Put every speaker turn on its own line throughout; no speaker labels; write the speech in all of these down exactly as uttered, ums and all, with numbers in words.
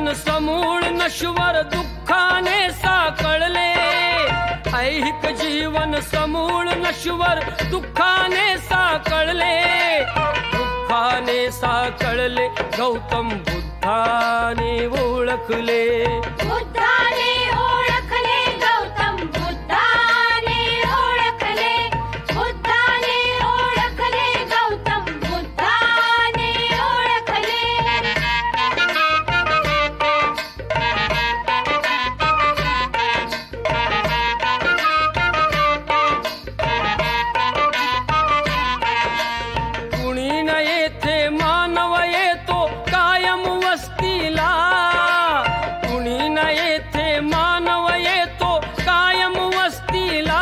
जीवन समूळ नश्वर दुःखाने साकळले. ऐहिक जीवन समूळ नश्वर दुःखाने साकळले. दुःखाने साकळले गौतम बुद्धाने ओळखले.
बुद्धाने ओळखले गौतम बुद्धाने ओळखले. बुद्धाने ओळखले गौतम बुद्धाने ओळखले.
कुणी न येथे मानव येतो कायम वस्तीला. कुणी न येथे मानव येतो कायम वस्तीला.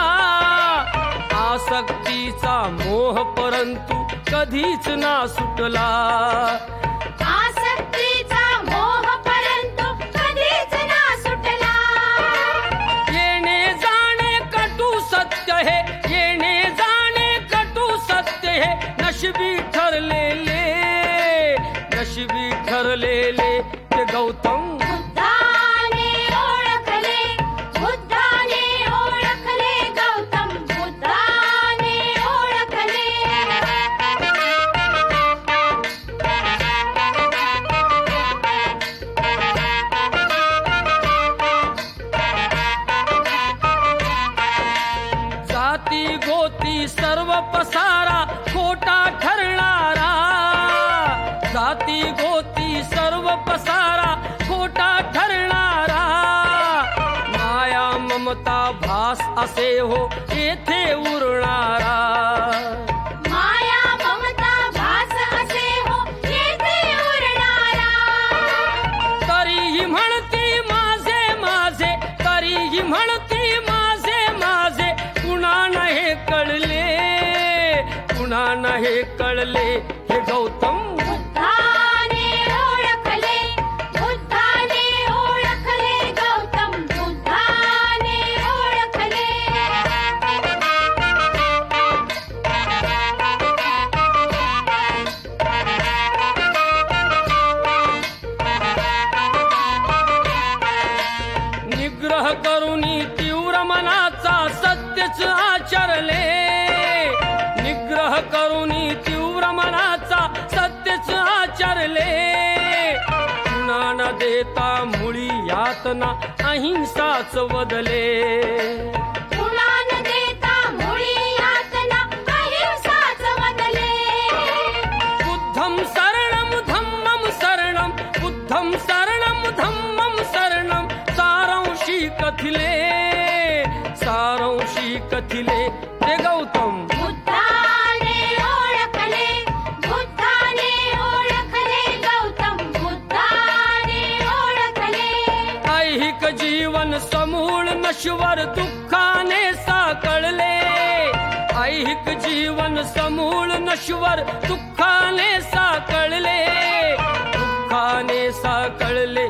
आसक्तीचा मोह परंतु कधीच ना सुटला.
आसक्तीचा मोह परंतु कधीच ना सुटला.
येणे जाणे कटू सत्य हे. येणे जाणे कटू सत्य हे. नशिबी ठरलेले. नशिबी ठरलेले ते गौतम
बुद्धाने ओळखले. बुद्धाने ओळखले गौतम बुद्धाने ओळखले.
जाती गोती सर्व पसारा खोटा ठरणारा. जाती गोती सर्व पसारा खोटा ठरणारा. माया ममता भास असे हो येथे उरणारा.
माया ममता भास असे हो येथे उरणारा.
तरीही म्हणती माझे माझे. तरीही म्हणती माझे माझे. कुणा हे कळले. कुणा हे कळले हे गौतम
बुद्धाने ओळखले. बुद्धाने ओळखले गौतम बुद्धाने ओळखले.
निग्रह करुनी तीव्र मनाचा सत्यच आचरले. निग्रह करुनी तीव्र मनाचा सत्यच आचरले. पुन्हा न देता मुळी यातना अहिंसाच वदले.
पुन्हा न देता मुळी यातना अहिंसाच वदले.
बुद्धं शरणं धम्मं शरणं. बुद्धं शरणं धम्मं शरणं. सारांशी कथिले. सारांशी कथिले ते गौतम
बुद्धाने ओळखले. बुद्धाने ओळखले गौतम बुद्धाने ओळखले.
ऐहिक जीवन समूळ नश्वर दुःखाने साकळले. ऐहिक जीवन समूळ नश्वर दुःखाने साकळले. दुःखाने साकळले